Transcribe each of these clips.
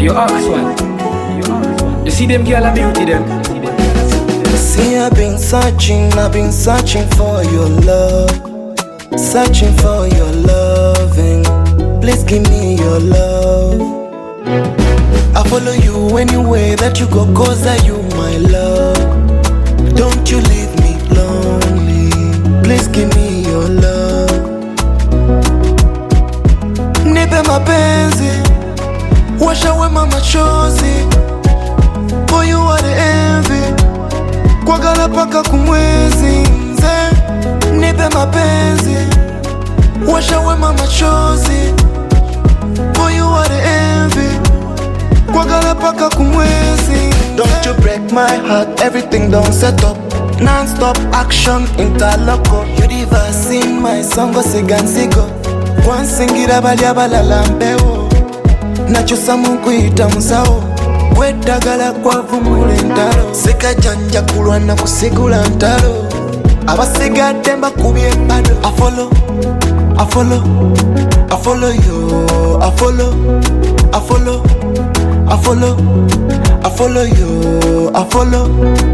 You ask one. You see them girl and beauty them. See, I've been searching for your love, searching for your loving. Please give me your love. I follow you anywhere that you go, 'cause I you my love. Don't you leave me lonely. Please give me your love. Nipe mapenzi, washa wema machozi. For you are the envy, kwagala paka kumwezi. Nze, nipe mapenzi, washa wema machozi. For you are the envy, kwagala paka kumwezi. Don't you break my heart, everything don't set up. Non-stop action, interloco. You diverse in my song, go sigansigo. Kwansingira balya balala mbewo. Nachosa munkuita musao. Wedagala kwavumula entalo. Sekajanja kulwana kusigula ntalo. Abasigadde mbakubye bado. I follow you. I follow.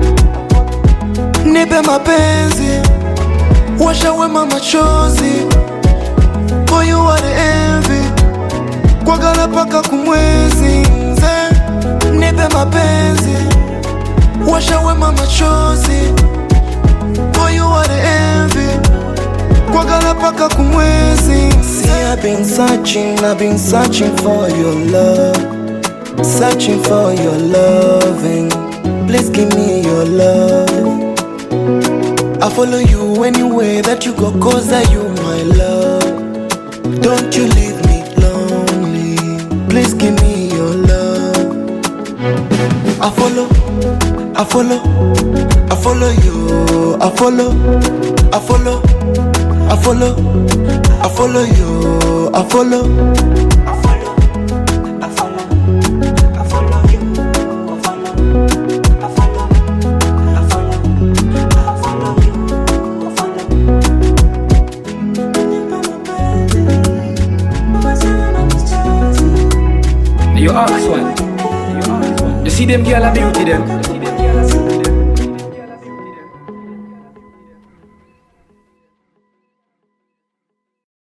Nipe mapenzi, washa wema machozi. For you are the envy, kwagala paka kumwezi. Nze, nipe mapenzi, washa wema machozi. For you are the envy, kwagala paka kumwezi. See, I've been searching for your love, searching for your loving. Please give me your love. I follow you anywhere that you go, 'cause I you my love. Don't you leave me lonely. Please give me your love. I follow you. I follow you. I follow. You ask one. You see them girl and beauty them.